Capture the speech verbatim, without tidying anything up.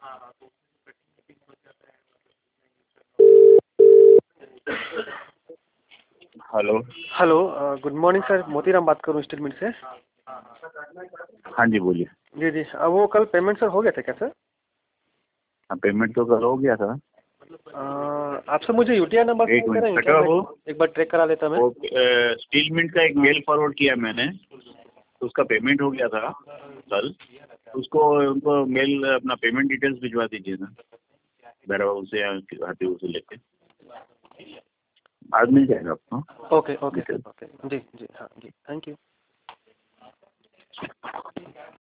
Hello. Hello, good morning sir, Motiram बात कर रहा हूँ स्टेट मिल से। हाँ जी बोलिए। जी जी, अब वो कल पेमेंट सर हो गया था क्या सर? हाँ पेमेंट तो कल हो गया था। अ, आप सर मुझे यूटीआई नंबर एक सेंड मिनट करेंगे कटा क्या? वो मैं एक बार ट्रैक करा लेता मैं। वो स्टील मिंट का एक मेल फॉरवर्ड किया मैंने, उसका पेमेंट हो गया था कल। उसको उनको मेल अपना पेमेंट डिटेल्स भिजवा दीजिए ना, मेरा उसे आते उसे लेके आज मिल जाएगा आपको। ओके ओके सर, ओके जी जी, हाँ जी, थैंक यू।